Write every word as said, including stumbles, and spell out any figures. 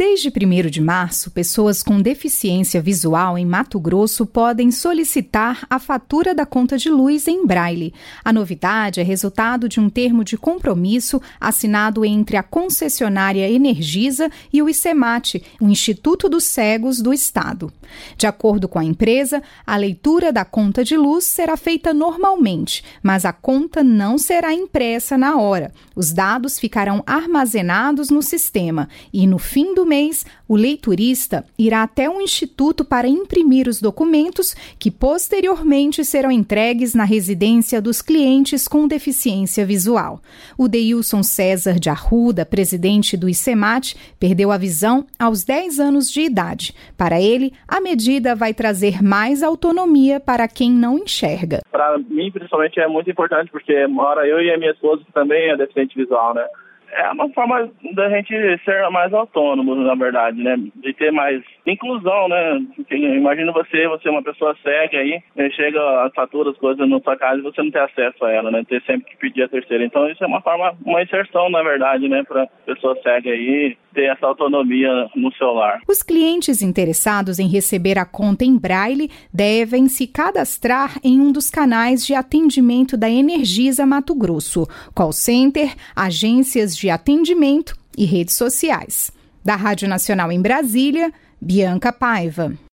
Desde primeiro de março, pessoas com deficiência visual em Mato Grosso podem solicitar a fatura da conta de luz em braille. A novidade é resultado de um termo de compromisso assinado entre a concessionária Energisa e o ICEMAT, o Instituto dos Cegos do Estado. De acordo com a empresa, a leitura da conta de luz será feita normalmente, mas a conta não será impressa na hora. Os dados ficarão armazenados no sistema e, no fim do mês, o leiturista irá até um instituto para imprimir os documentos que posteriormente serão entregues na residência dos clientes com deficiência visual. O Deilson César de Arruda, presidente do ICEMAT, perdeu a visão aos dez anos de idade. Para ele, a medida vai trazer mais autonomia para quem não enxerga. Para mim, principalmente, é muito importante porque mora eu e a minha esposa, que também é deficiente visual, né? É uma forma da gente ser mais autônomo, na verdade, né? De ter mais inclusão, né? Imagina você, você é uma pessoa cega aí, chega as faturas, coisas na sua casa e você não tem acesso a ela, né? Ter sempre que pedir a terceira. Então isso é uma forma, uma inserção, na verdade, né? Para pessoa cega aí ter essa autonomia no celular. Os clientes interessados em receber a conta em braille devem se cadastrar em um dos canais de atendimento da Energisa Mato Grosso, call center, agências de atendimento e redes sociais. Da Rádio Nacional em Brasília, Bianca Paiva.